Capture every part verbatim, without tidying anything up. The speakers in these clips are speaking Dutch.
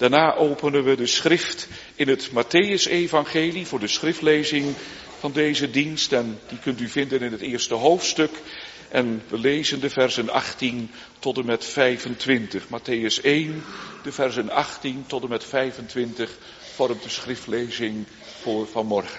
Daarna openen we de schrift in het Mattheüs-evangelie voor de schriftlezing van deze dienst. En die kunt u vinden in het eerste hoofdstuk. En we lezen de versen achttien tot en met vijfentwintig. Mattheüs één, de versen achttien tot en met vijfentwintig vormt de schriftlezing voor vanmorgen.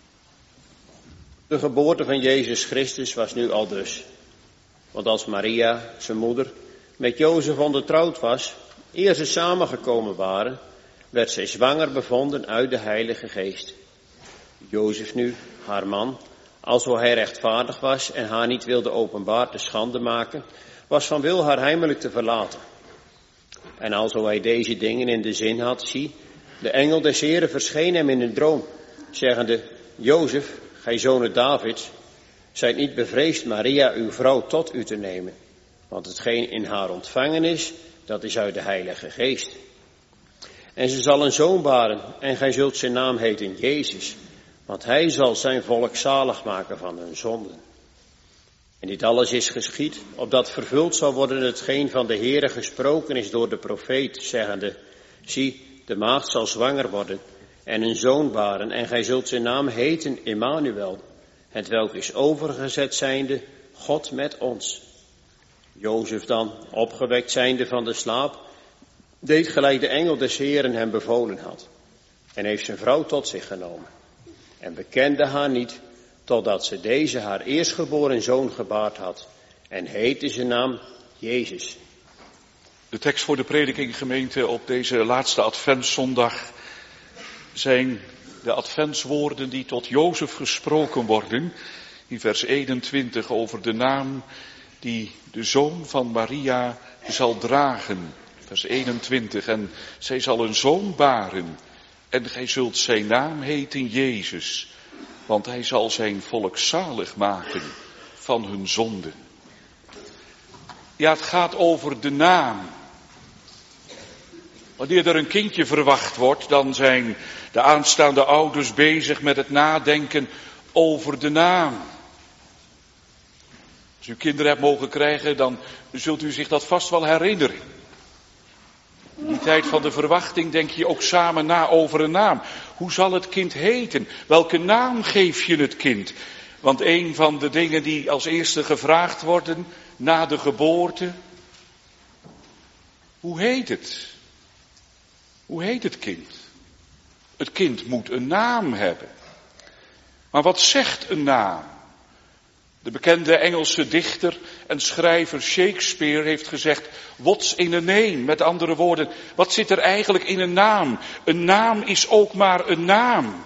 De geboorte van Jezus Christus was nu al dus. Want als Maria, zijn moeder, met Jozef ondertrouwd was, eer ze samengekomen waren, werd zij zwanger bevonden uit de Heilige Geest. Jozef nu, haar man, alzo hij rechtvaardig was en haar niet wilde openbaar te schande maken, was van wil haar heimelijk te verlaten. En alzo hij deze dingen in de zin had, zie, de engel des Heren verscheen hem in een droom, zeggende, Jozef, gij zoon Davids, zijt niet bevreesd Maria uw vrouw tot u te nemen, want hetgeen in haar ontvangen is, dat is uit de Heilige Geest. En ze zal een zoon baren en gij zult zijn naam heten Jezus, want hij zal zijn volk zalig maken van hun zonden. En dit alles is geschied, opdat vervuld zal worden hetgeen van de Heere gesproken is door de profeet, zeggende, zie, de maagd zal zwanger worden en een zoon baren en gij zult zijn naam heten Emmanuel, hetwelk is overgezet zijnde, God met ons. Jozef dan, opgewekt zijnde van de slaap, deed gelijk de engel des Heeren hem bevolen had, en heeft zijn vrouw tot zich genomen, en bekende haar niet, totdat ze deze haar eerstgeboren zoon gebaard had, en heette zijn naam Jezus. De tekst voor de prediking, gemeente, op deze laatste adventszondag zijn de adventswoorden die tot Jozef gesproken worden, in vers eenentwintig over de naam die de zoon van Maria zal dragen. Vers eenentwintig, en zij zal een zoon baren en gij zult zijn naam heten Jezus, want hij zal zijn volk zalig maken van hun zonden. Ja, het gaat over de naam. Wanneer er een kindje verwacht wordt, dan zijn de aanstaande ouders bezig met het nadenken over de naam. Als u kinderen hebt mogen krijgen, dan zult u zich dat vast wel herinneren. In die tijd van de verwachting denk je ook samen na over een naam. Hoe zal het kind heten? Welke naam geef je het kind? Want een van de dingen die als eerste gevraagd worden na de geboorte, hoe heet het? Hoe heet het kind? Het kind moet een naam hebben. Maar wat zegt een naam? De bekende Engelse dichter en schrijver Shakespeare heeft gezegd, what's in a name? Met andere woorden, wat zit er eigenlijk in een naam? Een naam is ook maar een naam.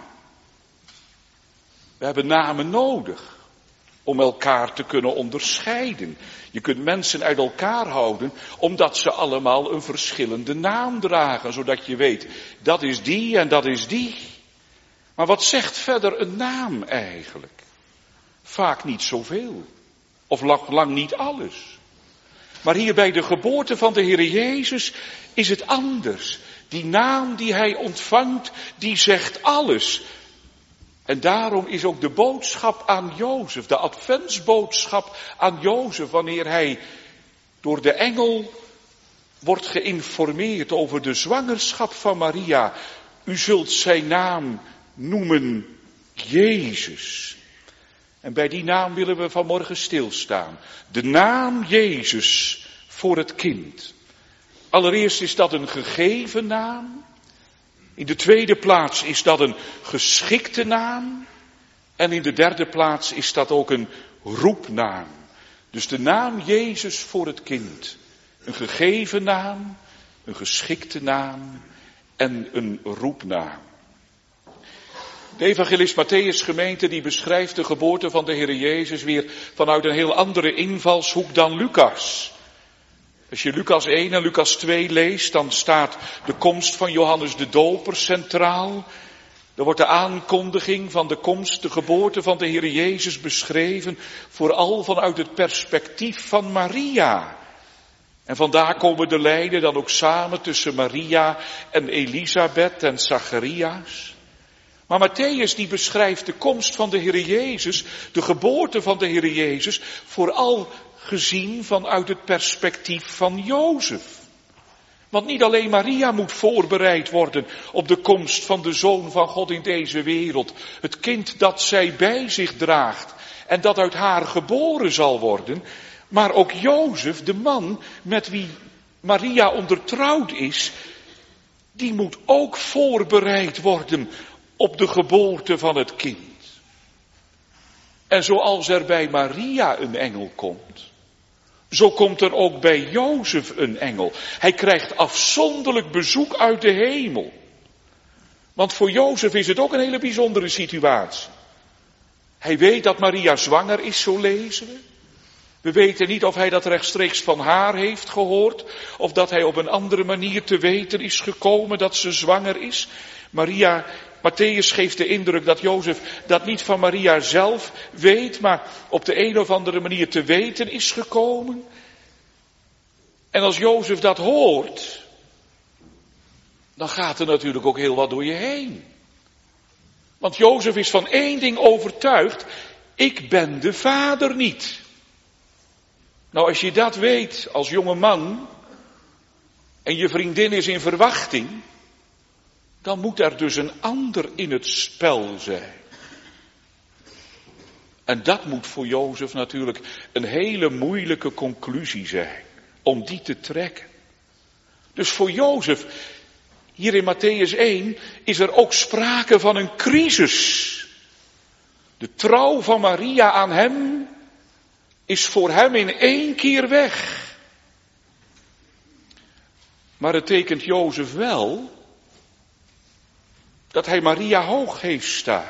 We hebben namen nodig om elkaar te kunnen onderscheiden. Je kunt mensen uit elkaar houden omdat ze allemaal een verschillende naam dragen, zodat je weet, dat is die en dat is die. Maar wat zegt verder een naam eigenlijk? Vaak niet zoveel. Of lang, lang niet alles. Maar hier bij de geboorte van de Heer Jezus is het anders. Die naam die hij ontvangt, die zegt alles. En daarom is ook de boodschap aan Jozef, de adventsboodschap aan Jozef, wanneer hij door de engel wordt geïnformeerd over de zwangerschap van Maria. U zult zijn naam noemen Jezus. En bij die naam willen we vanmorgen stilstaan. De naam Jezus voor het kind. Allereerst is dat een gegeven naam. In de tweede plaats is dat een geschikte naam. En in de derde plaats is dat ook een roepnaam. Dus de naam Jezus voor het kind. Een gegeven naam, een geschikte naam en een roepnaam. De evangelist Mattheüs, gemeente, die beschrijft de geboorte van de Heer Jezus weer vanuit een heel andere invalshoek dan Lucas. Als je Lucas één en Lucas twee leest, dan staat de komst van Johannes de Doper centraal. Er wordt de aankondiging van de komst, de geboorte van de Heer Jezus beschreven, vooral vanuit het perspectief van Maria. En vandaar komen de lijnen dan ook samen tussen Maria en Elisabeth en Zacharias. Maar Mattheüs die beschrijft de komst van de Heer Jezus, de geboorte van de Heer Jezus, vooral gezien vanuit het perspectief van Jozef. Want niet alleen Maria moet voorbereid worden op de komst van de Zoon van God in deze wereld. Het kind dat zij bij zich draagt en dat uit haar geboren zal worden. Maar ook Jozef, de man met wie Maria ondertrouwd is, die moet ook voorbereid worden op de geboorte van het kind. En zoals er bij Maria een engel komt, zo komt er ook bij Jozef een engel. Hij krijgt afzonderlijk bezoek uit de hemel. Want voor Jozef is het ook een hele bijzondere situatie. Hij weet dat Maria zwanger is, zo lezen we. We weten niet of hij dat rechtstreeks van haar heeft gehoord, of dat hij op een andere manier te weten is gekomen dat ze zwanger is. Maria, Mattheüs geeft de indruk dat Jozef dat niet van Maria zelf weet, maar op de een of andere manier te weten is gekomen. En als Jozef dat hoort, dan gaat er natuurlijk ook heel wat door je heen. Want Jozef is van één ding overtuigd: ik ben de vader niet. Nou, als je dat weet als jonge man en je vriendin is in verwachting, dan moet er dus een ander in het spel zijn. En dat moet voor Jozef natuurlijk een hele moeilijke conclusie zijn, om die te trekken. Dus voor Jozef, hier in Mattheüs één, is er ook sprake van een crisis. De trouw van Maria aan hem is voor hem in één keer weg. Maar het tekent Jozef wel dat hij Maria hoog heeft staan.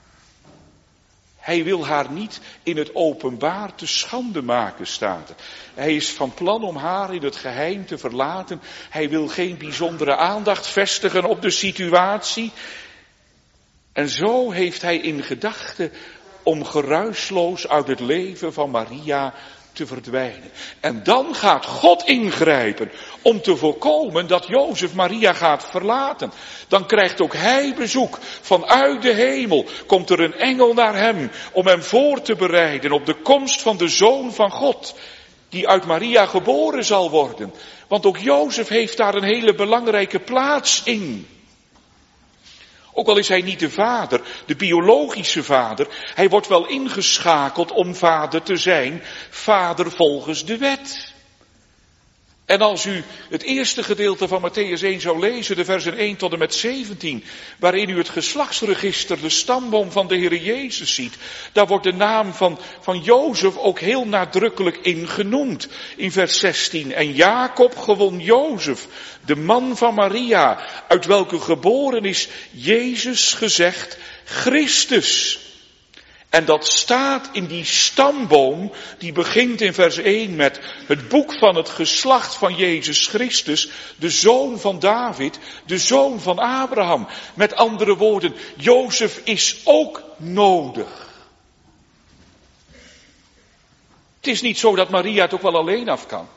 Hij wil haar niet in het openbaar te schande maken, staat er. Hij is van plan om haar in het geheim te verlaten. Hij wil geen bijzondere aandacht vestigen op de situatie. En zo heeft hij in gedachten om geruisloos uit het leven van Maria te verdwijnen. En dan gaat God ingrijpen om te voorkomen dat Jozef Maria gaat verlaten. Dan krijgt ook hij bezoek vanuit de hemel. Komt er een engel naar hem om hem voor te bereiden op de komst van de Zoon van God, die uit Maria geboren zal worden. Want ook Jozef heeft daar een hele belangrijke plaats in. Ook al is hij niet de vader, de biologische vader, hij wordt wel ingeschakeld om vader te zijn, vader volgens de wet. En als u het eerste gedeelte van Mattheüs één zou lezen, de versen één tot en met zeventien, waarin u het geslachtsregister, de stamboom van de Heere Jezus ziet, daar wordt de naam van, van Jozef ook heel nadrukkelijk in genoemd. In vers zestien, en Jacob gewon Jozef, de man van Maria, uit welke geboren is Jezus gezegd, Christus. En dat staat in die stamboom, die begint in vers één met het boek van het geslacht van Jezus Christus, de zoon van David, de zoon van Abraham. Met andere woorden, Jozef is ook nodig. Het is niet zo dat Maria het ook wel alleen af kan.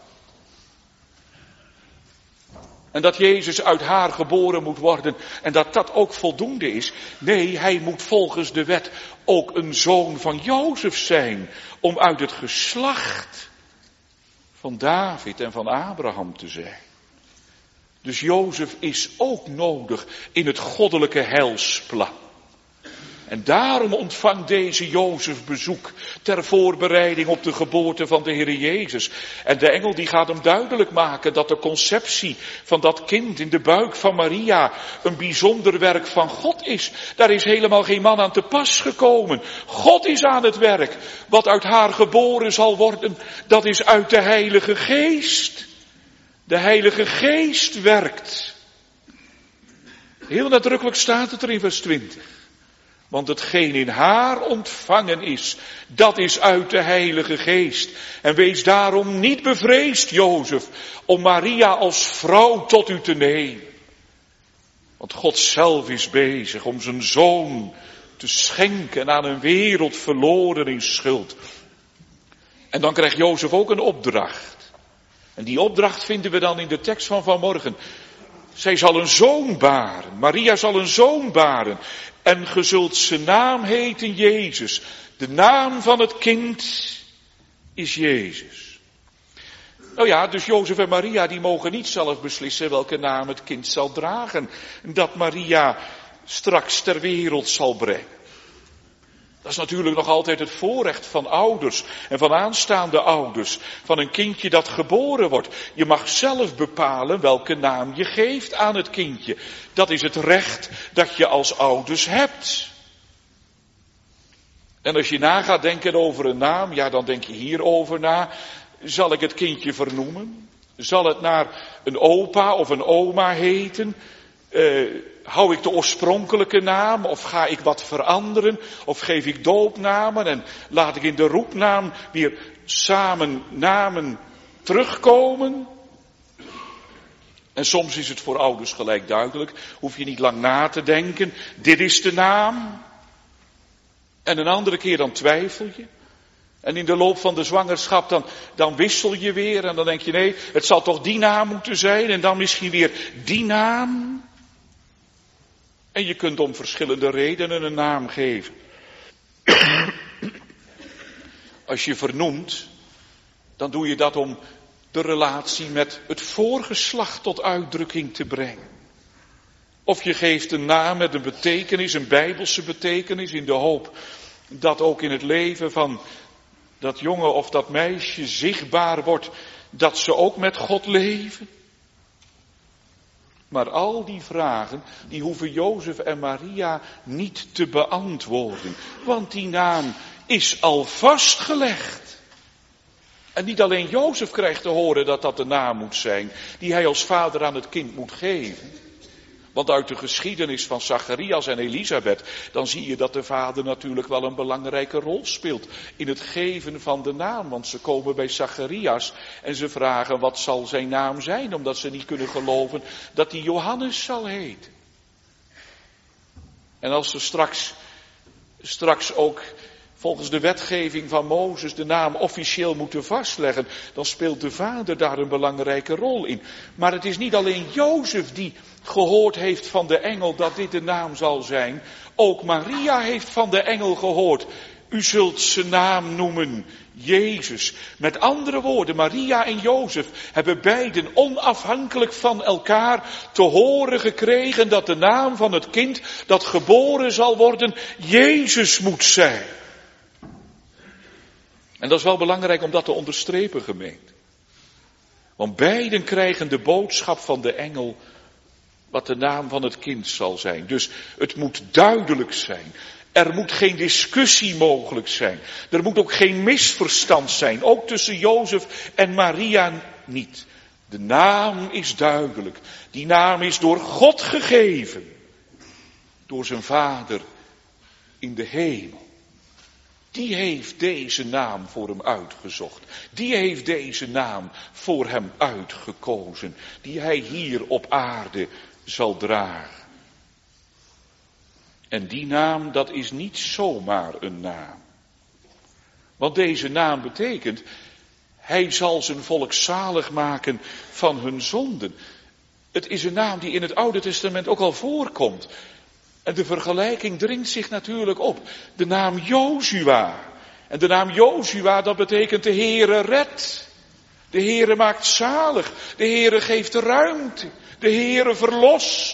En dat Jezus uit haar geboren moet worden en dat dat ook voldoende is. Nee, hij moet volgens de wet ook een zoon van Jozef zijn. Om uit het geslacht van David en van Abraham te zijn. Dus Jozef is ook nodig in het goddelijke heilsplan. En daarom ontvangt deze Jozef bezoek ter voorbereiding op de geboorte van de Heere Jezus. En de engel die gaat hem duidelijk maken dat de conceptie van dat kind in de buik van Maria een bijzonder werk van God is. Daar is helemaal geen man aan te pas gekomen. God is aan het werk. Wat uit haar geboren zal worden, dat is uit de Heilige Geest. De Heilige Geest werkt. Heel nadrukkelijk staat het er in vers twintig. Want hetgeen in haar ontvangen is, dat is uit de Heilige Geest. En wees daarom niet bevreesd, Jozef, om Maria als vrouw tot u te nemen. Want God zelf is bezig om zijn zoon te schenken aan een wereld verloren in schuld. En dan krijgt Jozef ook een opdracht. En die opdracht vinden we dan in de tekst van vanmorgen. Zij zal een zoon baren. Maria zal een zoon baren. En ge zult zijn naam heten Jezus. De naam van het kind is Jezus. Nou ja, dus Jozef en Maria die mogen niet zelf beslissen welke naam het kind zal dragen. Dat Maria straks ter wereld zal brengen. Dat is natuurlijk nog altijd het voorrecht van ouders en van aanstaande ouders. Van een kindje dat geboren wordt. Je mag zelf bepalen welke naam je geeft aan het kindje. Dat is het recht dat je als ouders hebt. En als je na gaat denken over een naam, ja dan denk je hierover na. Zal ik het kindje vernoemen? Zal het naar een opa of een oma heten? Uh, hou ik de oorspronkelijke naam of ga ik wat veranderen? Of geef ik doopnamen en laat ik in de roepnaam weer samen namen terugkomen? En soms is het voor ouders gelijk duidelijk. Hoef je niet lang na te denken. Dit is de naam. En een andere keer dan twijfel je. En in de loop van de zwangerschap dan, dan wissel je weer. En dan denk je nee, het zal toch die naam moeten zijn. En dan misschien weer die naam. En je kunt om verschillende redenen een naam geven. Als je vernoemt, dan doe je dat om de relatie met het voorgeslacht tot uitdrukking te brengen. Of je geeft een naam met een betekenis, een bijbelse betekenis, in de hoop dat ook in het leven van dat jongen of dat meisje zichtbaar wordt dat ze ook met God leven. Maar al die vragen, die hoeven Jozef en Maria niet te beantwoorden. Want die naam is al vastgelegd. En niet alleen Jozef krijgt te horen dat dat de naam moet zijn, die hij als vader aan het kind moet geven. Want uit de geschiedenis van Zacharias en Elisabeth, dan zie je dat de vader natuurlijk wel een belangrijke rol speelt in het geven van de naam. Want ze komen bij Zacharias en ze vragen wat zal zijn naam zijn, omdat ze niet kunnen geloven dat hij Johannes zal heten. En als ze straks, straks ook volgens de wetgeving van Mozes de naam officieel moeten vastleggen, dan speelt de vader daar een belangrijke rol in. Maar het is niet alleen Jozef die gehoord heeft van de engel dat dit de naam zal zijn. Ook Maria heeft van de engel gehoord. U zult zijn naam noemen Jezus. Met andere woorden, Maria en Jozef hebben beiden onafhankelijk van elkaar te horen gekregen dat de naam van het kind dat geboren zal worden Jezus moet zijn. En dat is wel belangrijk om dat te onderstrepen, gemeente. Want beiden krijgen de boodschap van de engel wat de naam van het kind zal zijn. Dus het moet duidelijk zijn. Er moet geen discussie mogelijk zijn. Er moet ook geen misverstand zijn. Ook tussen Jozef en Maria niet. De naam is duidelijk. Die naam is door God gegeven. Door zijn Vader in de hemel. Die heeft deze naam voor hem uitgezocht. Die heeft deze naam voor hem uitgekozen. Die hij hier op aarde zal dragen. En die naam, dat is niet zomaar een naam. Want deze naam betekent, hij zal zijn volk zalig maken van hun zonden. Het is een naam die in het Oude Testament ook al voorkomt. En de vergelijking dringt zich natuurlijk op. De naam Jozua. En de naam Jozua, dat betekent de Heere redt. De Heere maakt zalig. De Heere geeft ruimte. De Heere verlost.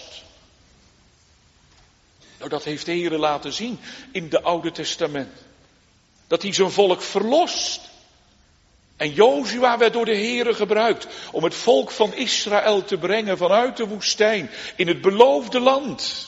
Nou, dat heeft de Heere laten zien in het Oude Testament. Dat hij zijn volk verlost. En Jozua werd door de Heere gebruikt om het volk van Israël te brengen vanuit de woestijn in het beloofde land.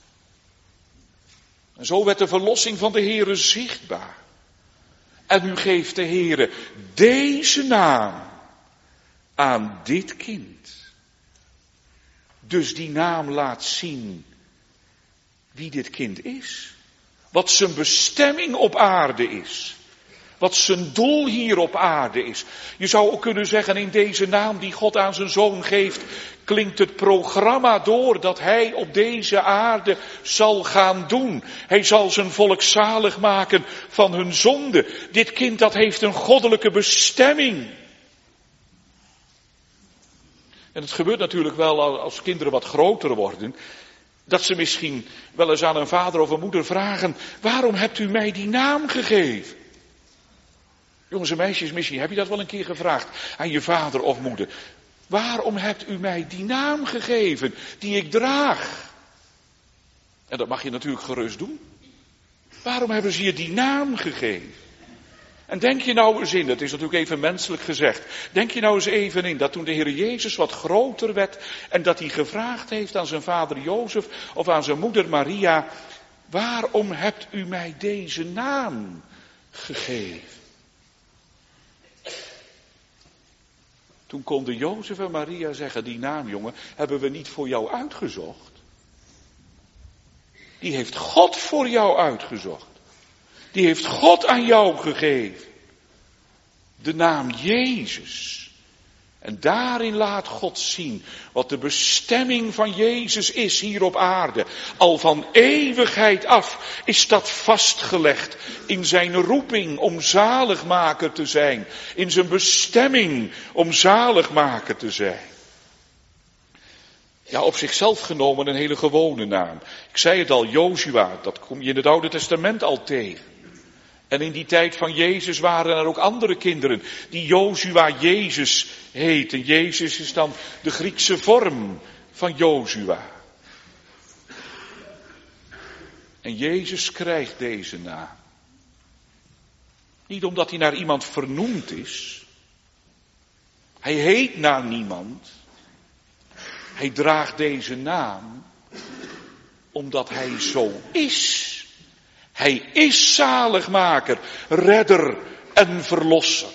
En zo werd de verlossing van de Heere zichtbaar. En nu geeft de Heere deze naam aan dit kind. Dus die naam laat zien wie dit kind is. Wat zijn bestemming op aarde is. Wat zijn doel hier op aarde is. Je zou ook kunnen zeggen, in deze naam die God aan zijn zoon geeft, klinkt het programma door dat hij op deze aarde zal gaan doen. Hij zal zijn volk zalig maken van hun zonde. Dit kind dat heeft een goddelijke bestemming. En het gebeurt natuurlijk wel als kinderen wat groter worden, dat ze misschien wel eens aan een vader of een moeder vragen, waarom hebt u mij die naam gegeven? Jongens en meisjes, misschien heb je dat wel een keer gevraagd aan je vader of moeder. Waarom hebt u mij die naam gegeven die ik draag? En dat mag je natuurlijk gerust doen. Waarom hebben ze je die naam gegeven? En denk je nou eens in, dat is natuurlijk even menselijk gezegd. Denk je nou eens even in dat toen de Heer Jezus wat groter werd en dat hij gevraagd heeft aan zijn vader Jozef of aan zijn moeder Maria. Waarom hebt u mij deze naam gegeven? Toen konden Jozef en Maria zeggen, die naam, jongen, hebben we niet voor jou uitgezocht. Die heeft God voor jou uitgezocht. Die heeft God aan jou gegeven. De naam Jezus. En daarin laat God zien wat de bestemming van Jezus is hier op aarde. Al van eeuwigheid af is dat vastgelegd in zijn roeping om zaligmaker te zijn. In zijn bestemming om zaligmaker te zijn. Ja, op zichzelf genomen een hele gewone naam. Ik zei het al, Jozua, dat kom je in het Oude Testament al tegen. En in die tijd van Jezus waren er ook andere kinderen die Jozua Jezus heten. Jezus is dan de Griekse vorm van Jozua. En Jezus krijgt deze naam. Niet omdat hij naar iemand vernoemd is. Hij heet naar niemand. Hij draagt deze naam omdat hij zo is. Hij is zaligmaker, redder en verlosser.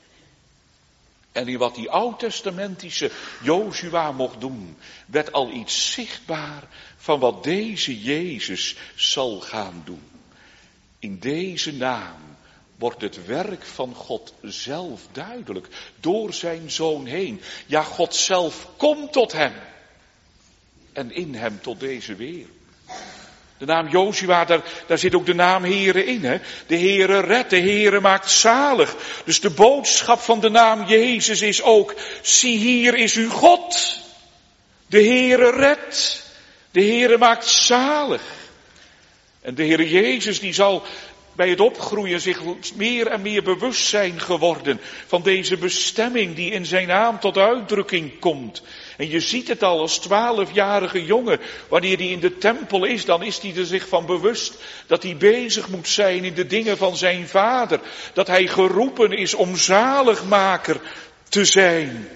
En in wat die oud-testamentische Jozua mocht doen, werd al iets zichtbaar van wat deze Jezus zal gaan doen. In deze naam wordt het werk van God zelf duidelijk, door zijn Zoon heen. Ja, God zelf komt tot hem en in hem tot deze wereld. De naam Jozua, daar, daar zit ook de naam Heere in. Hè? De Heere redt, de Heere maakt zalig. Dus de boodschap van de naam Jezus is ook, zie hier is uw God. De Heere redt, de Heere maakt zalig. En de Heere Jezus die zal bij het opgroeien zich meer en meer bewust zijn geworden van deze bestemming die in zijn naam tot uitdrukking komt. En je ziet het al als twaalfjarige jongen, wanneer hij in de tempel is, dan is hij er zich van bewust dat hij bezig moet zijn in de dingen van zijn vader. Dat hij geroepen is om zaligmaker te zijn.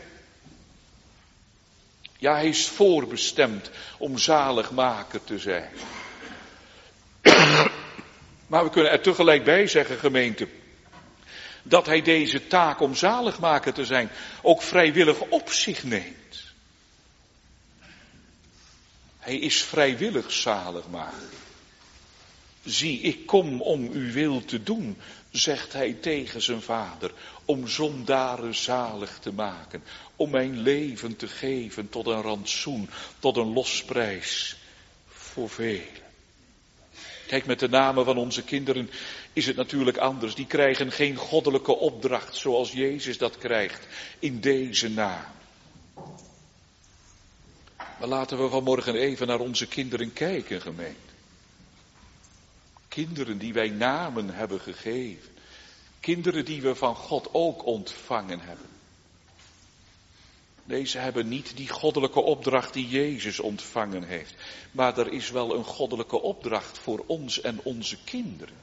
Ja, hij is voorbestemd om zaligmaker te zijn. Maar we kunnen er tegelijk bij zeggen, gemeente, dat hij deze taak om zaligmaker te zijn ook vrijwillig op zich neemt. Hij is vrijwillig zaligmaker. Zie, ik kom om uw wil te doen, zegt hij tegen zijn vader, om zondaren zalig te maken, om mijn leven te geven tot een rantsoen, tot een losprijs voor velen. Kijk, met de namen van onze kinderen is het natuurlijk anders. Die krijgen geen goddelijke opdracht zoals Jezus dat krijgt in deze naam. Maar laten we vanmorgen even naar onze kinderen kijken, gemeente. Kinderen die wij namen hebben gegeven. Kinderen die we van God ook ontvangen hebben. Deze hebben niet die goddelijke opdracht die Jezus ontvangen heeft. Maar er is wel een goddelijke opdracht voor ons en onze kinderen.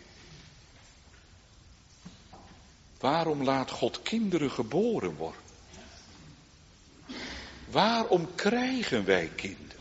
Waarom laat God kinderen geboren worden? Waarom krijgen wij kinderen?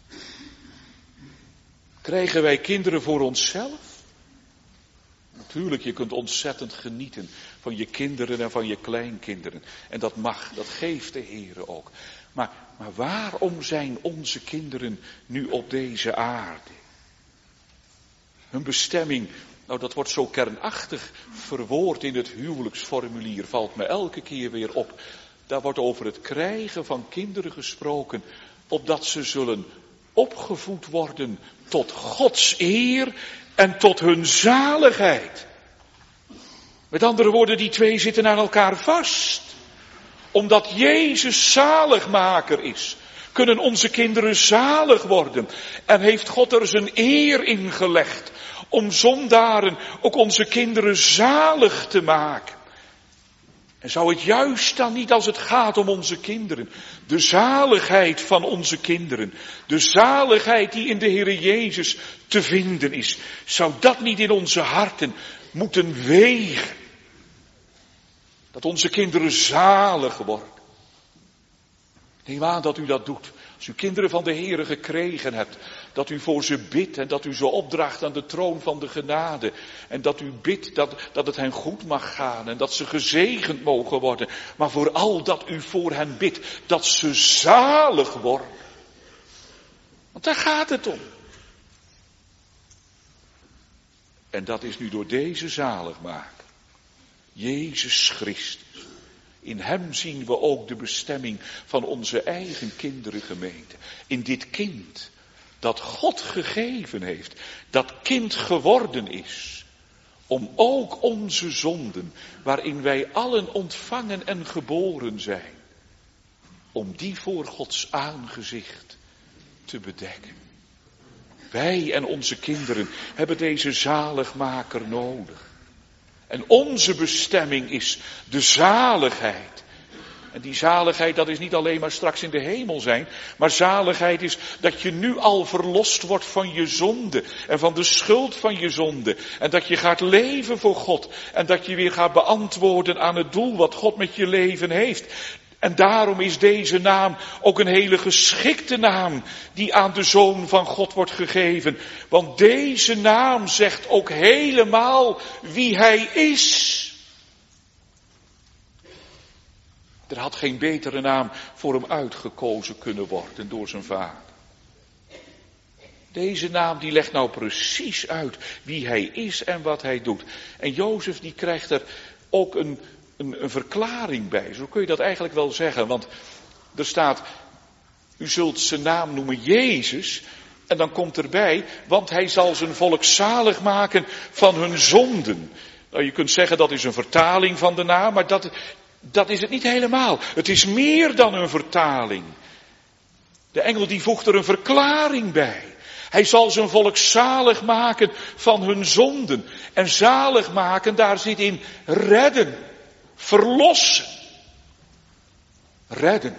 Krijgen wij kinderen voor onszelf? Natuurlijk, je kunt ontzettend genieten van je kinderen en van je kleinkinderen. En dat mag, dat geeft de Heere ook. Maar, maar waarom zijn onze kinderen nu op deze aarde? Hun bestemming, nou dat wordt zo kernachtig verwoord in het huwelijksformulier, valt me elke keer weer op. Daar wordt over het krijgen van kinderen gesproken, opdat ze zullen opgevoed worden tot Gods eer en tot hun zaligheid. Met andere woorden, die twee zitten aan elkaar vast. Omdat Jezus zaligmaker is, kunnen onze kinderen zalig worden. En heeft God er zijn eer in gelegd om zondaren, ook onze kinderen, zalig te maken. En zou het juist dan niet, als het gaat om onze kinderen, de zaligheid van onze kinderen, de zaligheid die in de Heere Jezus te vinden is, zou dat niet in onze harten moeten wegen? Dat onze kinderen zalig worden. Neem aan dat u dat doet. Als u kinderen van de Heere gekregen hebt, dat u voor ze bidt en dat u ze opdraagt aan de troon van de genade. En dat u bidt dat, dat het hen goed mag gaan en dat ze gezegend mogen worden. Maar vooral dat u voor hen bidt, dat ze zalig worden. Want daar gaat het om. En dat is nu door deze zaligmaker, Jezus Christus. In hem zien we ook de bestemming van onze eigen kinderengemeente. In dit kind dat God gegeven heeft, dat kind geworden is, om ook onze zonden, waarin wij allen ontvangen en geboren zijn, om die voor Gods aangezicht te bedekken. Wij en onze kinderen hebben deze zaligmaker nodig. En onze bestemming is de zaligheid. En die zaligheid, dat is niet alleen maar straks in de hemel zijn, maar zaligheid is dat je nu al verlost wordt van je zonde en van de schuld van je zonde. En dat je gaat leven voor God en dat je weer gaat beantwoorden aan het doel wat God met je leven heeft. En daarom is deze naam ook een hele geschikte naam die aan de Zoon van God wordt gegeven. Want deze naam zegt ook helemaal wie hij is. Er had geen betere naam voor hem uitgekozen kunnen worden door zijn vader. Deze naam die legt nou precies uit wie hij is en wat hij doet. En Jozef die krijgt er ook een... Een, een verklaring bij, zo kun je dat eigenlijk wel zeggen, want er staat, u zult zijn naam noemen Jezus, en dan komt erbij, want hij zal zijn volk zalig maken van hun zonden. Nou, je kunt zeggen dat is een vertaling van de naam, maar dat, dat is het niet helemaal. Het is meer dan een vertaling. De engel die voegt er een verklaring bij. Hij zal zijn volk zalig maken van hun zonden. En zalig maken, daar zit in redden. Verlossen. Redden.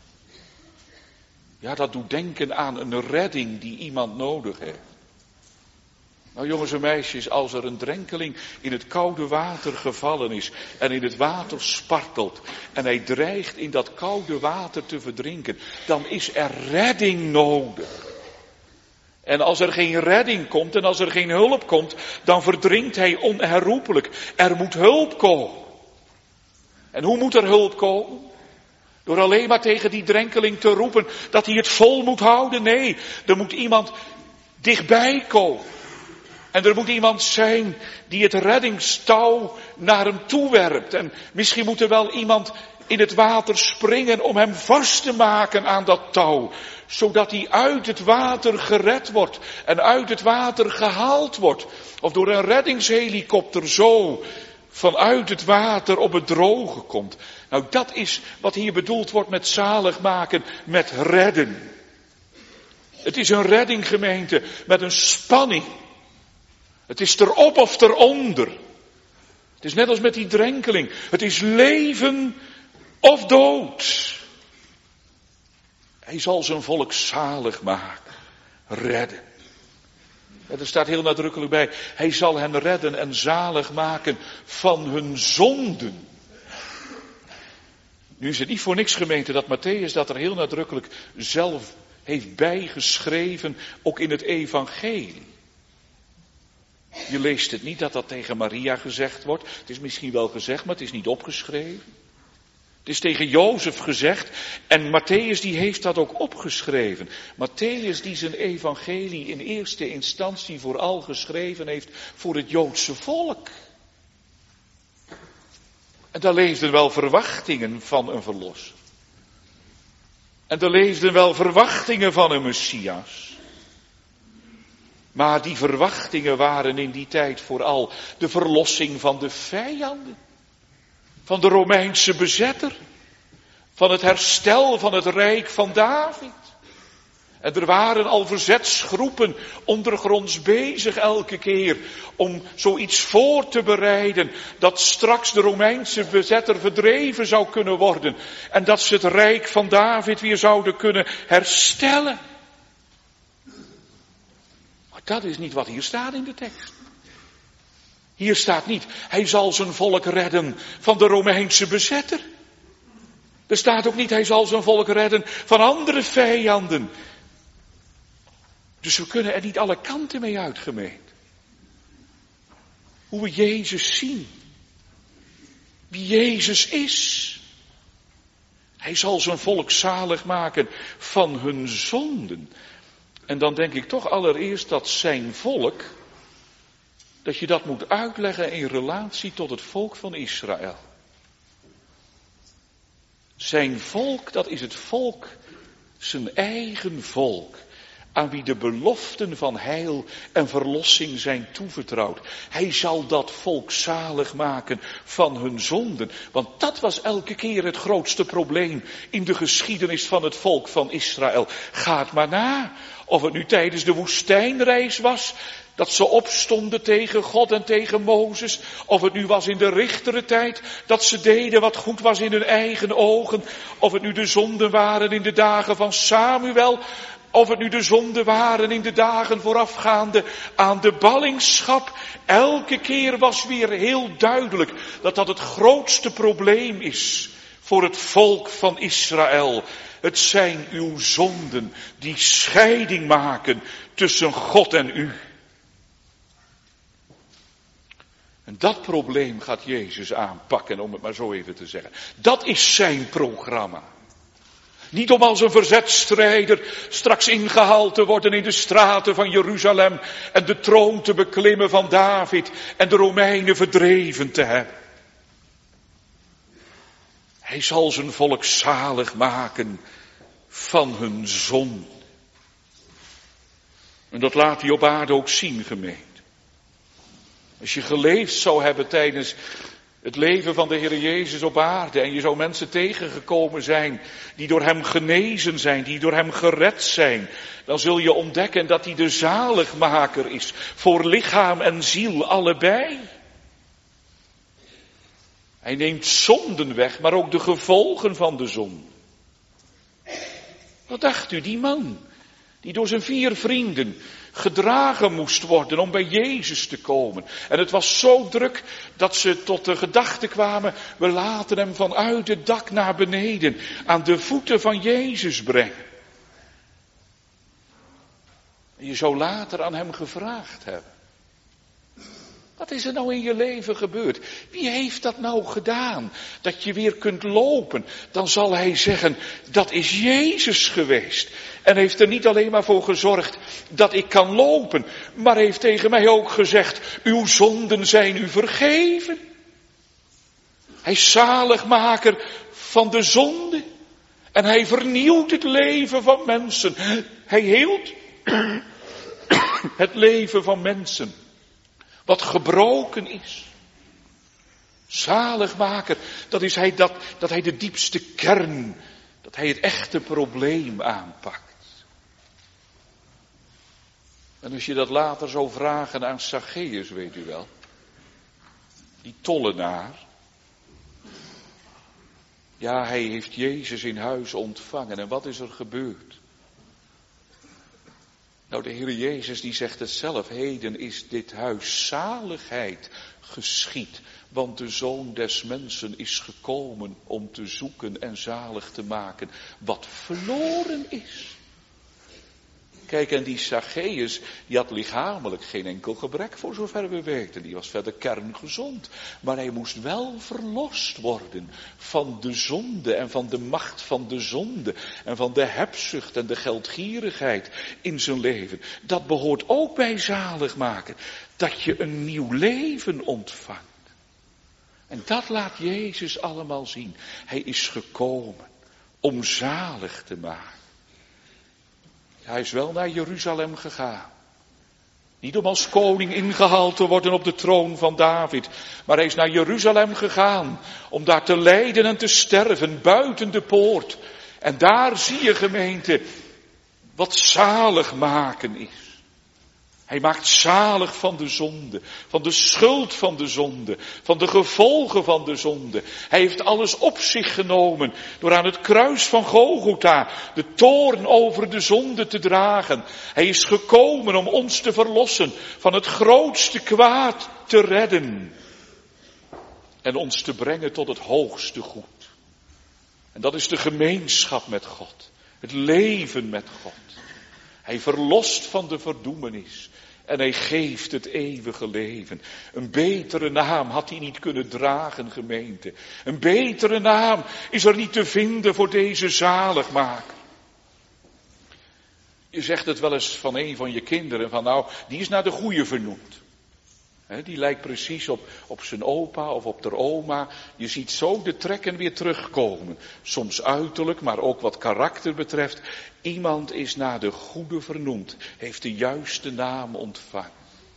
Ja, dat doet denken aan een redding die iemand nodig heeft. Nou jongens en meisjes, als er een drenkeling in het koude water gevallen is en in het water spartelt en hij dreigt in dat koude water te verdrinken, dan is er redding nodig. En als er geen redding komt en als er geen hulp komt, dan verdrinkt hij onherroepelijk. Er moet hulp komen. En hoe moet er hulp komen? Door alleen maar tegen die drenkeling te roepen dat hij het vol moet houden? Nee, er moet iemand dichtbij komen. En er moet iemand zijn die het reddingstouw naar hem toewerpt. En misschien moet er wel iemand in het water springen om hem vast te maken aan dat touw. Zodat hij uit het water gered wordt en uit het water gehaald wordt. Of door een reddingshelikopter zo vanuit het water op het droge komt. Nou, dat is wat hier bedoeld wordt met zalig maken, met redden. Het is een redding, gemeente, met een spanning. Het is erop of eronder. Het is net als met die drenkeling. Het is leven of dood. Hij zal zijn volk zalig maken, redden. Er staat heel nadrukkelijk bij, hij zal hen redden en zalig maken van hun zonden. Nu is het niet voor niks, gemeente, dat Mattheüs dat er heel nadrukkelijk zelf heeft bijgeschreven, ook in het evangelie. Je leest het niet dat dat tegen Maria gezegd wordt. Het is misschien wel gezegd, maar het is niet opgeschreven. Het is tegen Jozef gezegd en Mattheüs die heeft dat ook opgeschreven. Mattheüs die zijn evangelie in eerste instantie vooral geschreven heeft voor het Joodse volk. En daar leefden wel verwachtingen van een verlosser. En er leefden wel verwachtingen van een Messias. Maar die verwachtingen waren in die tijd vooral de verlossing van de vijanden. Van de Romeinse bezetter. Van het herstel van het rijk van David. En er waren al verzetsgroepen ondergronds bezig elke keer om zoiets voor te bereiden dat straks de Romeinse bezetter verdreven zou kunnen worden en dat ze het rijk van David weer zouden kunnen herstellen. Maar dat is niet wat hier staat in de tekst. Hier staat niet, hij zal zijn volk redden van de Romeinse bezetter. Er staat ook niet, hij zal zijn volk redden van andere vijanden. Dus we kunnen er niet alle kanten mee uit, gemeente. Hoe we Jezus zien. Wie Jezus is. Hij zal zijn volk zalig maken van hun zonden. En dan denk ik toch allereerst dat zijn volk, dat je dat moet uitleggen in relatie tot het volk van Israël. Zijn volk, dat is het volk, zijn eigen volk, aan wie de beloften van heil en verlossing zijn toevertrouwd. Hij zal dat volk zalig maken van hun zonden. Want dat was elke keer het grootste probleem in de geschiedenis van het volk van Israël. Ga het maar na. Of het nu tijdens de woestijnreis was, dat ze opstonden tegen God en tegen Mozes. Of het nu was in de richterentijd, dat ze deden wat goed was in hun eigen ogen. Of het nu de zonden waren in de dagen van Samuel. Of het nu de zonden waren in de dagen voorafgaande aan de ballingschap. Elke keer was weer heel duidelijk dat dat het grootste probleem is voor het volk van Israël. Het zijn uw zonden die scheiding maken tussen God en u. En dat probleem gaat Jezus aanpakken, om het maar zo even te zeggen. Dat is zijn programma. Niet om als een verzetstrijder straks ingehaald te worden in de straten van Jeruzalem en de troon te beklimmen van David en de Romeinen verdreven te hebben. Hij zal zijn volk zalig maken van hun zonde. En dat laat hij op aarde ook zien, gemeente. Als je geleefd zou hebben tijdens het leven van de Heer Jezus op aarde en je zou mensen tegengekomen zijn die door hem genezen zijn, die door hem gered zijn, dan zul je ontdekken dat hij de zaligmaker is voor lichaam en ziel allebei. Hij neemt zonden weg, maar ook de gevolgen van de zonde. Wat dacht u, die man die door zijn vier vrienden gedragen moest worden om bij Jezus te komen. En het was zo druk dat ze tot de gedachte kwamen, we laten hem vanuit het dak naar beneden aan de voeten van Jezus brengen. En je zou later aan hem gevraagd hebben. Wat is er nou in je leven gebeurd? Wie heeft dat nou gedaan? Dat je weer kunt lopen. Dan zal hij zeggen, dat is Jezus geweest. En heeft er niet alleen maar voor gezorgd dat ik kan lopen. Maar heeft tegen mij ook gezegd, uw zonden zijn u vergeven. Hij is zaligmaker van de zonde. En hij vernieuwt het leven van mensen. Hij heelt het leven van mensen. Wat gebroken is. Zaligmaker, dat is hij dat, dat hij de diepste kern, dat hij het echte probleem aanpakt. En als je dat later zou vragen aan Zacchaeus, weet u wel, die tollenaar. Ja, hij heeft Jezus in huis ontvangen en wat is er gebeurd? Nou, de Heer Jezus die zegt het zelf, heden is dit huis zaligheid geschied, want de Zoon des Mensen is gekomen om te zoeken en zalig te maken wat verloren is. Kijk, en die Zacchaeus, die had lichamelijk geen enkel gebrek voor zover we weten. Die was verder kerngezond. Maar hij moest wel verlost worden van de zonde en van de macht van de zonde. En van de hebzucht en de geldgierigheid in zijn leven. Dat behoort ook bij zaligmaken. Dat je een nieuw leven ontvangt. En dat laat Jezus allemaal zien. Hij is gekomen om zalig te maken. Hij is wel naar Jeruzalem gegaan. Niet om als koning ingehaald te worden op de troon van David. Maar hij is naar Jeruzalem gegaan. Om daar te lijden en te sterven buiten de poort. En daar zie je, gemeente, wat zalig maken is. Hij maakt zalig van de zonde, van de schuld van de zonde, van de gevolgen van de zonde. Hij heeft alles op zich genomen door aan het kruis van Golgotha de toorn over de zonde te dragen. Hij is gekomen om ons te verlossen, van het grootste kwaad te redden en ons te brengen tot het hoogste goed. En dat is de gemeenschap met God, het leven met God. Hij verlost van de verdoemenis en hij geeft het eeuwige leven. Een betere naam had hij niet kunnen dragen, gemeente. Een betere naam is er niet te vinden voor deze zaligmaker. Je zegt het wel eens van een van je kinderen, van nou, die is naar de goeie vernoemd. He, die lijkt precies op, op zijn opa of op de oma. Je ziet zo de trekken weer terugkomen. Soms uiterlijk, maar ook wat karakter betreft. Iemand is naar de goede vernoemd. Heeft de juiste naam ontvangen.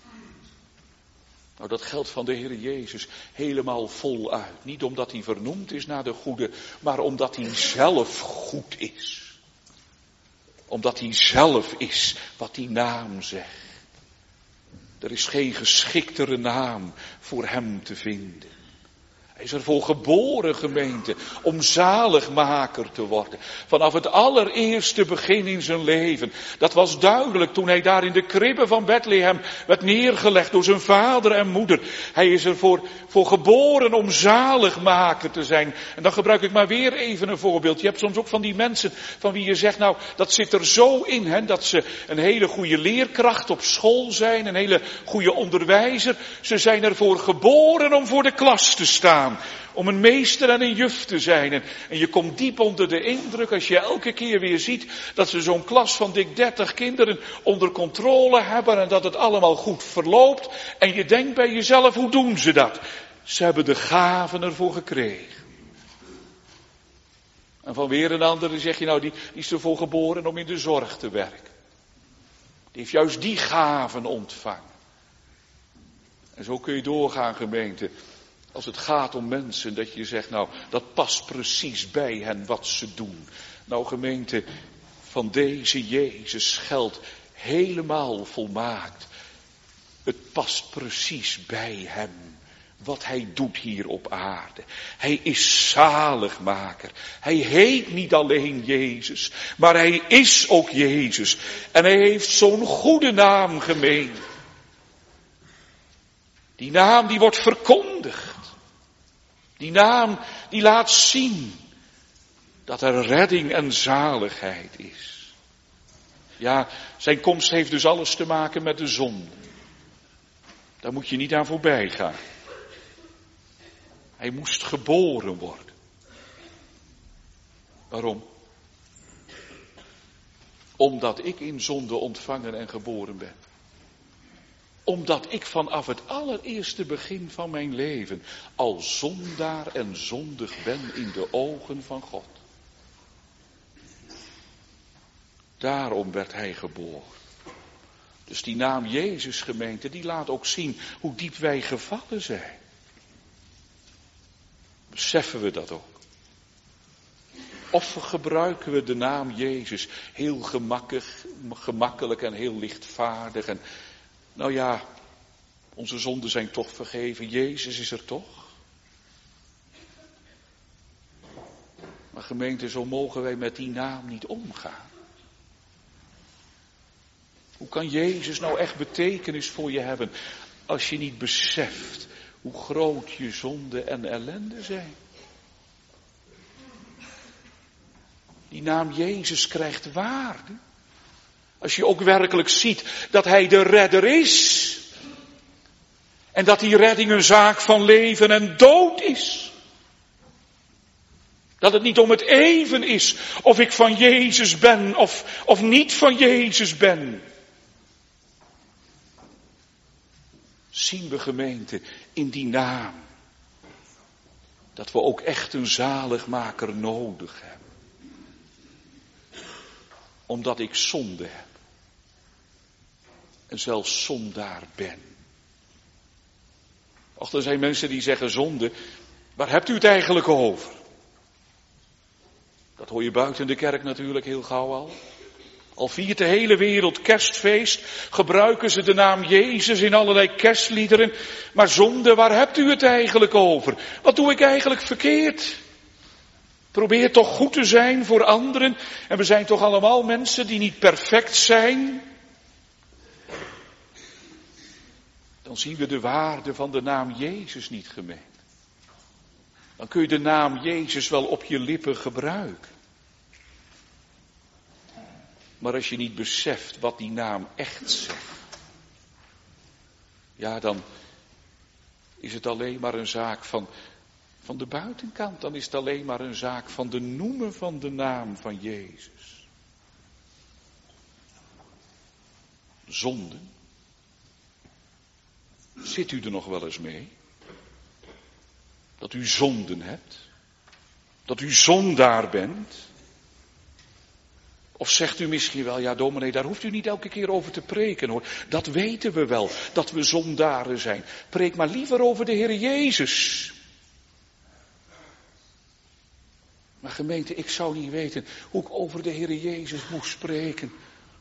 Nou, dat geldt van de Heer Jezus helemaal voluit. Niet omdat hij vernoemd is naar de goede, maar omdat hij zelf goed is. Omdat hij zelf is wat die naam zegt. Er is geen geschiktere naam voor hem te vinden. Hij is ervoor geboren, gemeente, om zaligmaker te worden. Vanaf het allereerste begin in zijn leven. Dat was duidelijk toen hij daar in de kribbe van Bethlehem werd neergelegd door zijn vader en moeder. Hij is ervoor voor geboren om zaligmaker te zijn. En dan gebruik ik maar weer even een voorbeeld. Je hebt soms ook van die mensen van wie je zegt, nou, dat zit er zo in, hè, dat ze een hele goede leerkracht op school zijn, een hele goede onderwijzer. Ze zijn ervoor geboren om voor de klas te staan. Om een meester en een juf te zijn. En, en je komt diep onder de indruk als je elke keer weer ziet dat ze zo'n klas van dik dertig kinderen onder controle hebben en dat het allemaal goed verloopt. En je denkt bij jezelf, hoe doen ze dat? Ze hebben de gaven ervoor gekregen. En van weer een ander zeg je nou, die, die is ervoor geboren om in de zorg te werken. Die heeft juist die gaven ontvangen. En zo kun je doorgaan, gemeente. Als het gaat om mensen, dat je zegt, nou, dat past precies bij hen wat ze doen. Nou, gemeente, van deze Jezus geldt helemaal volmaakt. Het past precies bij hem, wat hij doet hier op aarde. Hij is zaligmaker. Hij heet niet alleen Jezus, maar hij is ook Jezus. En hij heeft zo'n goede naam, gemeente. Die naam die wordt verkondigd. Die naam die laat zien dat er redding en zaligheid is. Ja, zijn komst heeft dus alles te maken met de zonde. Daar moet je niet aan voorbij gaan. Hij moest geboren worden. Waarom? Omdat ik in zonde ontvangen en geboren ben. Omdat ik vanaf het allereerste begin van mijn leven al zondaar en zondig ben in de ogen van God. Daarom werd hij geboren. Dus die naam Jezus, gemeente, die laat ook zien hoe diep wij gevallen zijn. Beseffen we dat ook? Of gebruiken we de naam Jezus heel gemakkelijk, gemakkelijk en heel lichtvaardig en nou ja, onze zonden zijn toch vergeven. Jezus is er toch? Maar gemeente, zo mogen wij met die naam niet omgaan. Hoe kan Jezus nou echt betekenis voor je hebben als je niet beseft hoe groot je zonde en ellende zijn? Die naam Jezus krijgt waarde. Als je ook werkelijk ziet dat hij de redder is. En dat die redding een zaak van leven en dood is. Dat het niet om het even is of ik van Jezus ben of, of niet van Jezus ben. Zien we, gemeente, in die naam. Dat we ook echt een zaligmaker nodig hebben. Omdat ik zonde heb. En zelfs zondaar ben. Och, er zijn mensen die zeggen zonde. Waar hebt u het eigenlijk over? Dat hoor je buiten de kerk natuurlijk heel gauw al. Al viert de hele wereld kerstfeest, gebruiken ze de naam Jezus in allerlei kerstliederen. Maar zonde, waar hebt u het eigenlijk over? Wat doe ik eigenlijk verkeerd? Probeer toch goed te zijn voor anderen. En we zijn toch allemaal mensen die niet perfect zijn. Dan zien we de waarde van de naam Jezus niet gemeen. Dan kun je de naam Jezus wel op je lippen gebruiken. Maar als je niet beseft wat die naam echt zegt, ja, dan is het alleen maar een zaak van, van de buitenkant. Dan is het alleen maar een zaak van de noemen van de naam van Jezus. Zonde. Zit u er nog wel eens mee? Dat u zonden hebt? Dat u zondaar bent? Of zegt u misschien wel, ja dominee, daar hoeft u niet elke keer over te preken hoor. Dat weten we wel, dat we zondaren zijn. Preek maar liever over de Heer Jezus. Maar gemeente, ik zou niet weten hoe ik over de Heer Jezus moest spreken.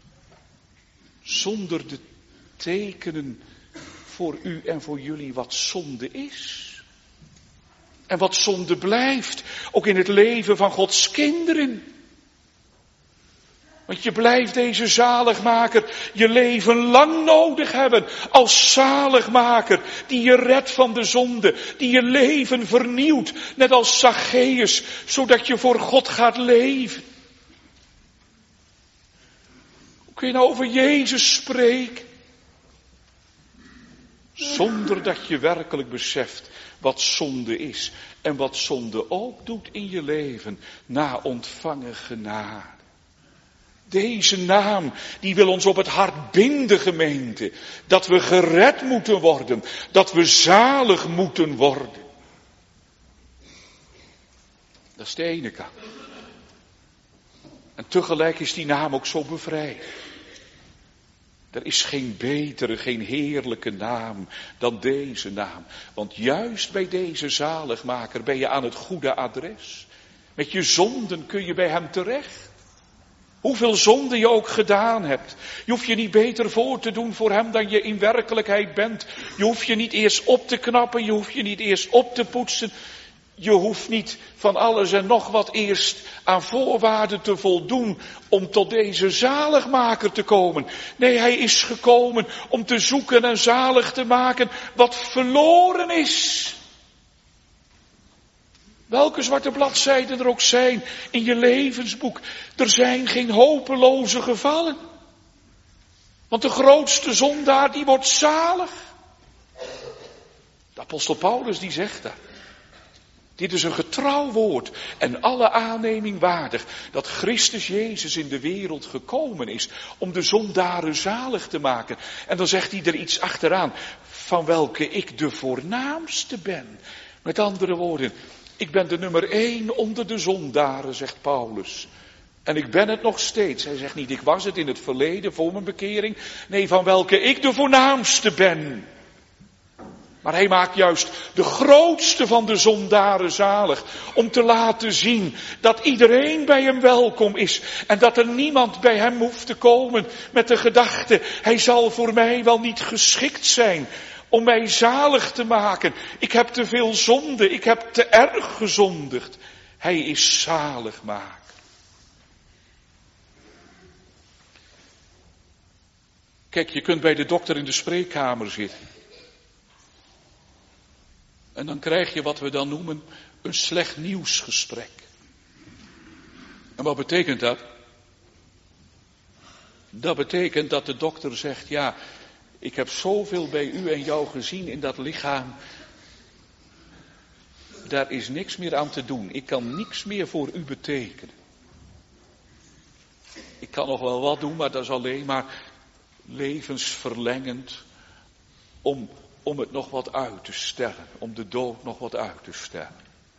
Zonder de tekenen voor u en voor jullie wat zonde is. En wat zonde blijft, ook in het leven van Gods kinderen. Want je blijft deze zaligmaker je leven lang nodig hebben. Als zaligmaker die je redt van de zonde. Die je leven vernieuwt. Net als Zacchaeus. Zodat je voor God gaat leven. Hoe kun je nou over Jezus spreken? Zonder dat je werkelijk beseft wat zonde is. En wat zonde ook doet in je leven. Na ontvangen genade. Deze naam, die wil ons op het hart binden, gemeente. Dat we gered moeten worden. Dat we zalig moeten worden. Dat is de ene kant. En tegelijk is die naam ook zo bevrijd. Er is geen betere, geen heerlijke naam dan deze naam. Want juist bij deze zaligmaker ben je aan het goede adres. Met je zonden kun je bij hem terecht. Hoeveel zonde je ook gedaan hebt. Je hoeft je niet beter voor te doen voor hem dan je in werkelijkheid bent. Je hoeft je niet eerst op te knappen. Je hoeft je niet eerst op te poetsen. Je hoeft niet van alles en nog wat eerst aan voorwaarden te voldoen om tot deze zaligmaker te komen. Nee, hij is gekomen om te zoeken en zalig te maken wat verloren is. Welke zwarte bladzijden er ook zijn in je levensboek. Er zijn geen hopeloze gevallen. Want de grootste zondaar die wordt zalig. De apostel Paulus die zegt dat. Dit is een getrouw woord en alle aanneming waardig dat Christus Jezus in de wereld gekomen is om de zondaren zalig te maken. En dan zegt hij er iets achteraan van welke ik de voornaamste ben. Met andere woorden, ik ben de nummer één onder de zondaren, zegt Paulus. En ik ben het nog steeds. Hij zegt niet, ik was het in het verleden voor mijn bekering. Nee, van welke ik de voornaamste ben. Maar hij maakt juist de grootste van de zondaren zalig. Om te laten zien dat iedereen bij hem welkom is. En dat er niemand bij hem hoeft te komen met de gedachte, hij zal voor mij wel niet geschikt zijn om mij zalig te maken. Ik heb te veel zonde, ik heb te erg gezondigd. Hij is zaligmaker. Kijk, je kunt bij de dokter in de spreekkamer zitten. En dan krijg je wat we dan noemen een slecht nieuwsgesprek. En wat betekent dat? Dat betekent dat de dokter zegt, ja, ik heb zoveel bij u en jou gezien in dat lichaam. Daar is niks meer aan te doen. Ik kan niks meer voor u betekenen. Ik kan nog wel wat doen, maar dat is alleen maar levensverlengend om, om het nog wat uit te stellen. Om de dood nog wat uit te stellen.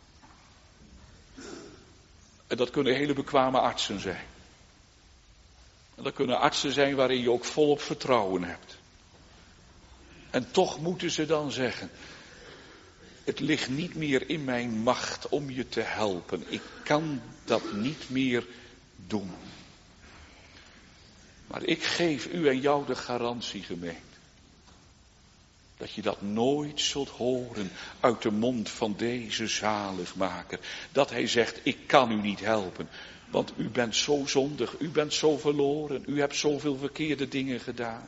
En dat kunnen hele bekwame artsen zijn. En dat kunnen artsen zijn waarin je ook volop vertrouwen hebt. En toch moeten ze dan zeggen, het ligt niet meer in mijn macht om je te helpen. Ik kan dat niet meer doen. Maar ik geef u en jou de garantie, gemeente. Dat je dat nooit zult horen uit de mond van deze zaligmaker. Dat hij zegt, ik kan u niet helpen. Want u bent zo zondig, u bent zo verloren, u hebt zoveel verkeerde dingen gedaan.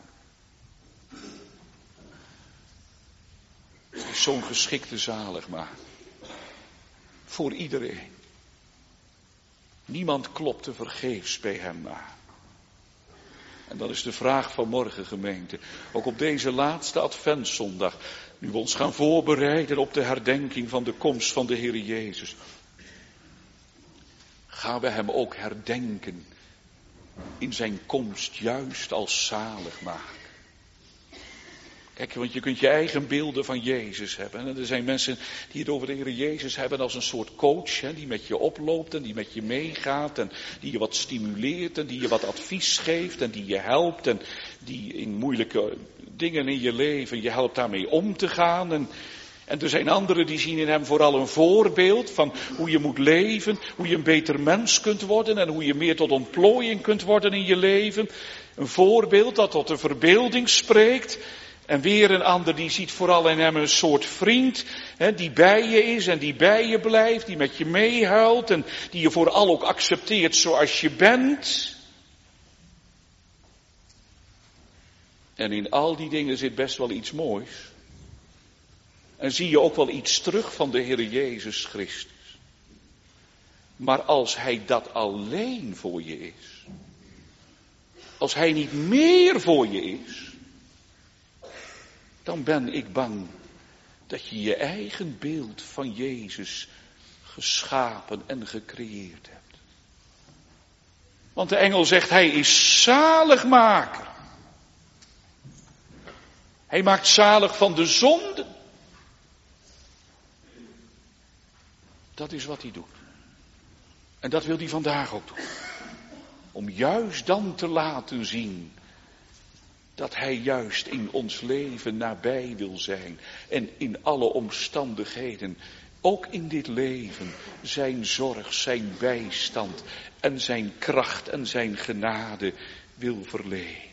Het is zo'n geschikte zaligmaker. Voor iedereen. Niemand klopt te vergeefs bij hem aan. En dat is de vraag van morgen, gemeente. Ook op deze laatste adventszondag. Nu we ons gaan voorbereiden op de herdenking van de komst van de Heer Jezus. Gaan we hem ook herdenken in zijn komst juist als zaligmaker. Kijk, want je kunt je eigen beelden van Jezus hebben. En er zijn mensen die het over de Heer Jezus hebben als een soort coach. Hè, die met je oploopt en die met je meegaat. En die je wat stimuleert en die je wat advies geeft. En die je helpt en die in moeilijke dingen in je leven je helpt daarmee om te gaan. En, en er zijn anderen die zien in hem vooral een voorbeeld van hoe je moet leven. Hoe je een beter mens kunt worden en hoe je meer tot ontplooiing kunt worden in je leven. Een voorbeeld dat tot de verbeelding spreekt. En weer een ander die ziet vooral in hem een soort vriend, hè, die bij je is en die bij je blijft, die met je meehuilt en die je vooral ook accepteert zoals je bent. En in al die dingen zit best wel iets moois. En zie je ook wel iets terug van de Heer Jezus Christus. Maar als hij dat alleen voor je is, als hij niet meer voor je is, dan ben ik bang dat je je eigen beeld van Jezus geschapen en gecreëerd hebt. Want de engel zegt, hij is zaligmaker. Hij maakt zalig van de zonde. Dat is wat hij doet. En dat wil hij vandaag ook doen. Om juist dan te laten zien dat hij juist in ons leven nabij wil zijn. En in alle omstandigheden, ook in dit leven, zijn zorg, zijn bijstand en zijn kracht en zijn genade wil verlenen.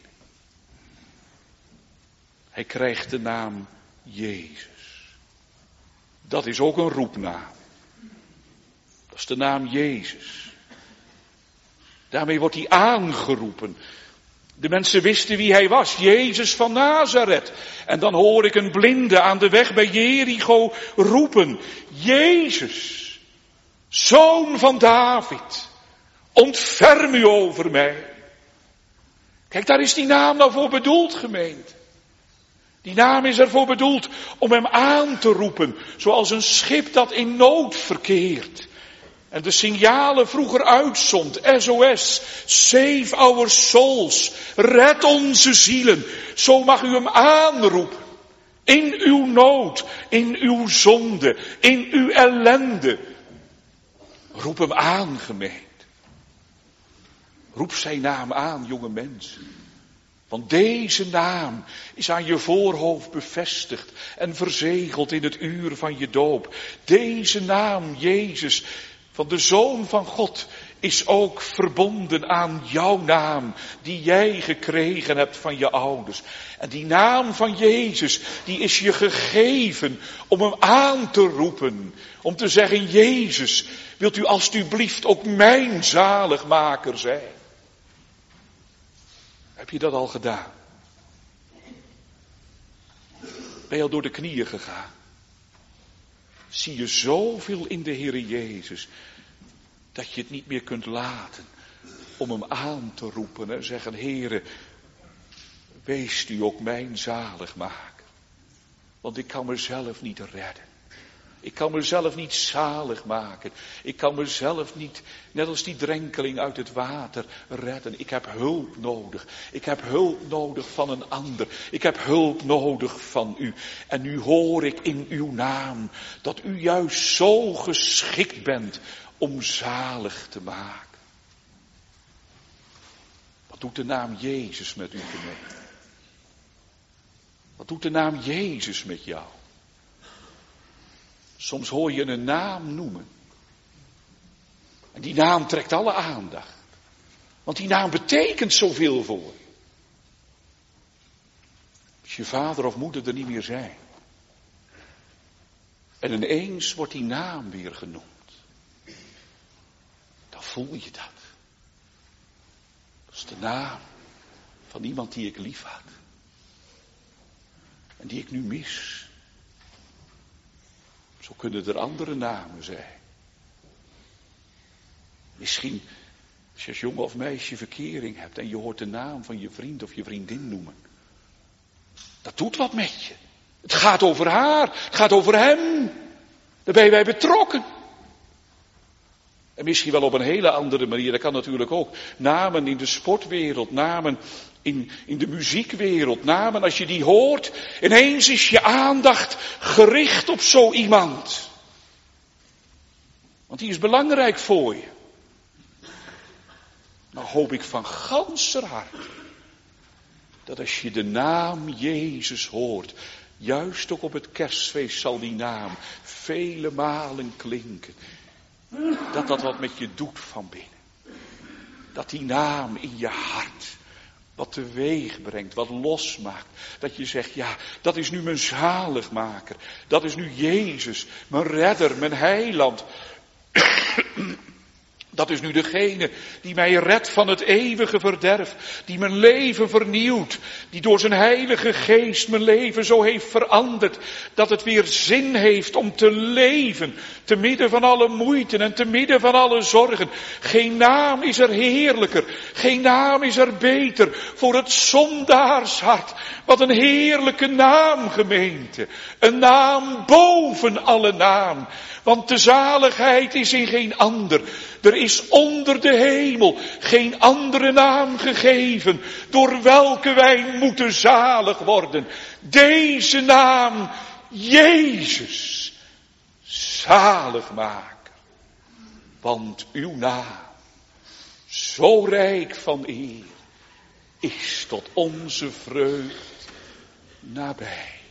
Hij krijgt de naam Jezus. Dat is ook een roepnaam. Dat is de naam Jezus. Daarmee wordt hij aangeroepen. De mensen wisten wie hij was, Jezus van Nazareth. En dan hoor ik een blinde aan de weg bij Jericho roepen, Jezus, zoon van David, ontferm u over mij. Kijk, daar is die naam nou voor bedoeld, gemeente. Die naam is ervoor bedoeld om hem aan te roepen, zoals een schip dat in nood verkeert. En de signalen vroeger uitzond, S O S, save our souls, red onze zielen. Zo mag u hem aanroepen. In uw nood, in uw zonde, in uw ellende. Roep hem aan, gemeente. Roep zijn naam aan, jonge mensen. Want deze naam is aan je voorhoofd bevestigd en verzegeld in het uur van je doop. Deze naam, Jezus, van de Zoon van God, is ook verbonden aan jouw naam, die jij gekregen hebt van je ouders. En die naam van Jezus, die is je gegeven om hem aan te roepen. Om te zeggen, Jezus, wilt u alstublieft ook mijn zaligmaker zijn? Heb je dat al gedaan? Ben je al door de knieën gegaan? Zie je zoveel in de Heere Jezus, dat je het niet meer kunt laten om hem aan te roepen en zeggen, Heere, wees u ook mijn zaligmaker. Want ik kan mezelf niet redden. Ik kan mezelf niet zalig maken. Ik kan mezelf niet, net als die drenkeling uit het water, redden. Ik heb hulp nodig. Ik heb hulp nodig van een ander. Ik heb hulp nodig van u. En nu hoor ik in uw naam dat u juist zo geschikt bent om zalig te maken. Wat doet de naam Jezus met u, gemeente? Wat doet de naam Jezus met jou? Soms hoor je een naam noemen. En die naam trekt alle aandacht. Want die naam betekent zoveel voor je. Als je vader of moeder er niet meer zijn. En ineens wordt die naam weer genoemd. Dan voel je dat. Dat is de naam van iemand die ik lief had. En die ik nu mis. Zo kunnen er andere namen zijn. Misschien als je als jongen of meisje verkering hebt en je hoort de naam van je vriend of je vriendin noemen. Dat doet wat met je. Het gaat over haar, het gaat over hem. Daar ben wij betrokken. En misschien wel op een hele andere manier, dat kan natuurlijk ook. Namen in de sportwereld, namen in, in de muziekwereld, namen als je die hoort. Ineens is je aandacht gericht op zo iemand. Want die is belangrijk voor je. Nou hoop ik van ganser hart dat als je de naam Jezus hoort, juist ook op het kerstfeest zal die naam vele malen klinken. Dat dat wat met je doet van binnen. Dat die naam in je hart wat teweeg brengt, wat losmaakt. Dat je zegt, ja, dat is nu mijn zaligmaker. Dat is nu Jezus, mijn redder, mijn heiland. Dat is nu degene die mij redt van het eeuwige verderf. Die mijn leven vernieuwt. Die door zijn heilige geest mijn leven zo heeft veranderd. Dat het weer zin heeft om te leven. Te midden van alle moeite en te midden van alle zorgen. Geen naam is er heerlijker. Geen naam is er beter voor het zondaarshart. Wat een heerlijke naam, gemeente. Een naam boven alle naam. Want de zaligheid is in geen ander. Er is onder de hemel geen andere naam gegeven, door welke wij moeten zalig worden. Deze naam, Jezus, zaligmaker. Want uw naam, zo rijk van eer, is tot onze vreugd nabij.